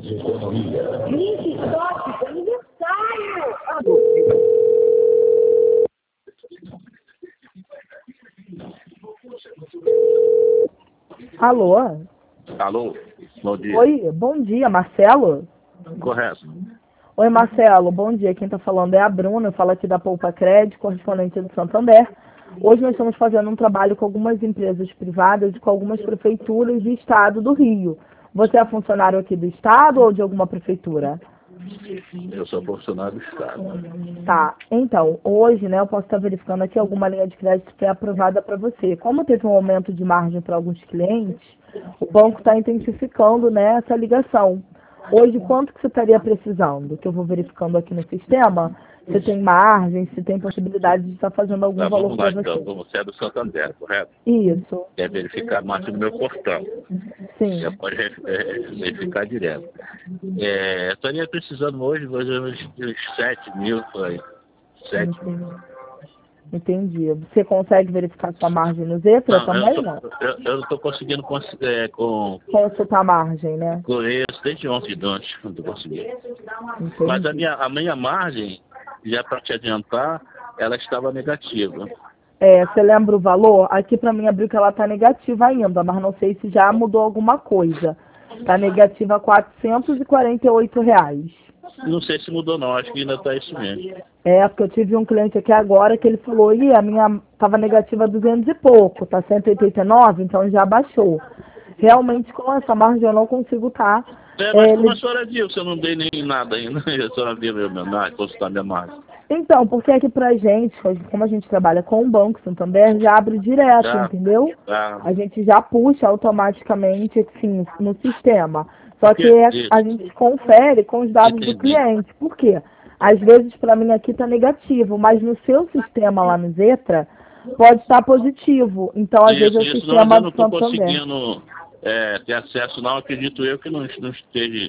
Gente, top, aniversário! Alô? Alô, bom dia. Oi, bom dia, Marcelo? Correto. Oi, Marcelo, bom dia. Quem está falando é a Bruna, eu falo aqui da Poupa Crédito, correspondente do Santander. Hoje nós estamos fazendo um trabalho com algumas empresas privadas e com algumas prefeituras do estado do Rio. Você é funcionário aqui do estado ou de alguma prefeitura? Eu sou funcionário do Estado. Tá, então, hoje, né, eu posso estar verificando aqui alguma linha de crédito que é aprovada para você. Como teve um aumento de margem para alguns clientes, o banco está intensificando, né, essa ligação. Hoje, quanto que você estaria precisando? Que eu vou verificando aqui no sistema, se tem margem, se tem possibilidade de estar fazendo algum valor Vamos lá para então, você. você é do Santander, correto? Isso, Quer verificar mais no meu portão. sim. Você pode verificar direto. Eu estaria precisando hoje, mais ou menos, de uns 7 mil, por aí. 7 mil. Entendi. Você consegue verificar sua margem no Zetra também, não? Eu não estou conseguindo Consultar a margem, né? com isso desde ontem de noite, não estou conseguindo. Entendi. Mas a minha margem, já para te adiantar, ela estava negativa. Você lembra o valor? Aqui para mim abriu que ela está negativa ainda, mas não sei se já mudou alguma coisa. Está negativa R$ 448. Não sei se mudou não, acho que ainda está isso mesmo. Porque eu tive um cliente aqui agora que ele falou, a minha estava negativa 200 e pouco, está 189, então já baixou. Realmente com essa margem eu não consigo estar. Mas como a senhora viu, se eu não dei nem nada ainda, a senhora viu consultar minha margem. Então, porque aqui pra gente, como a gente trabalha com o Banco Santander, já abre direto, entendeu? A gente já puxa automaticamente, assim, no sistema. Só que a gente confere com os dados do cliente. Por quê? Às vezes para mim aqui está negativo, mas no seu sistema lá no Zetra pode estar positivo. Então, às vezes, é o sistema do Santander. Eu não estou conseguindo ter acesso, não. Acredito eu que não esteja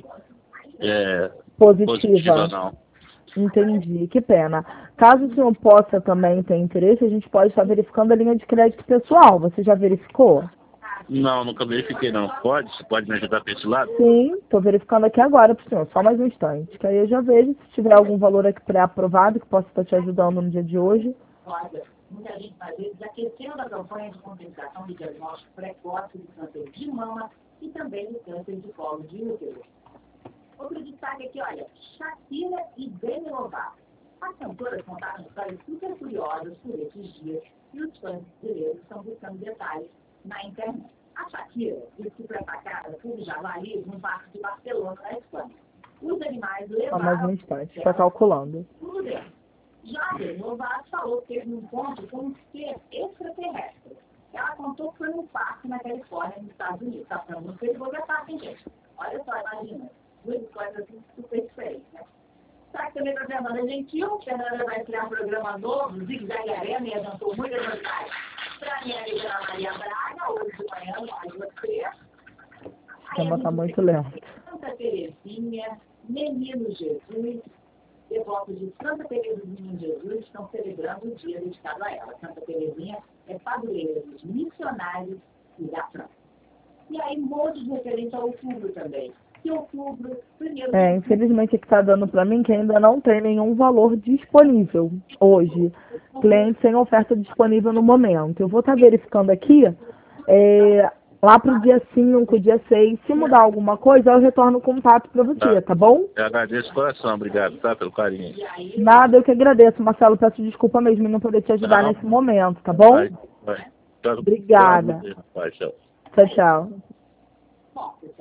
positiva, não. Entendi, que pena. Caso o senhor possa também ter interesse, a gente pode estar verificando a linha de crédito pessoal. Você já verificou? Não, nunca verifiquei não. Você pode me ajudar para esse lado? Sim, estou verificando aqui agora para o senhor, só mais um instante. Que aí eu já vejo se tiver algum valor aqui pré-aprovado que possa estar te ajudando no dia de hoje. Olha, muita gente às vezes aquecendo a campanha de contemplação do diagnóstico precoce do câncer de mama e também do câncer de colo de útero. Outro destaque aqui, olha, Shakira e Demi Lovato. As cantoras contaram histórias super curiosas por esses dias e os fãs brasileiros estão buscando detalhes na internet. A Shakira disse que foi atacada por javalis no parque de Barcelona, na Espanha. Os animais levaram... Só mais um instante, está calculando. Tudo dentro. Já Demi Lovato falou que teve um encontro com um ser extraterrestre. Ela contou que foi num parque na Califórnia, nos Estados Unidos. Tá falando no Facebook, é fácil, gente. Olha só, imagina. Duas coisas assim super diferentes, né? Será que também para a Fernanda Gentil? Fernanda vai criar um programa novo, Zig Zag Arena, e adiantou muitas vantagens. Para a minha amiga Maria Braga, hoje de manhã, às 2h03. O sistema está muito lento. Santa Terezinha, Menino Jesus, devotos de Santa Teresa do Menino Jesus estão celebrando o dia dedicado a ela. Santa Terezinha é padroeira dos missionários e da França. E aí, montes referente ao outubro também. Que outubro, primeiro... Infelizmente aqui está dando para mim que ainda não tem nenhum valor disponível hoje. Cliente sem oferta disponível no momento. Eu vou estar verificando aqui, lá para o dia 5, dia 6. Se mudar alguma coisa, eu retorno o contato para você, tá bom? Eu agradeço o coração, obrigado, tá? Pelo carinho. Nada, eu que agradeço, Marcelo. Peço desculpa mesmo em não poder te ajudar nesse momento, tá bom? Vai. Obrigada. Tchau. Tchau.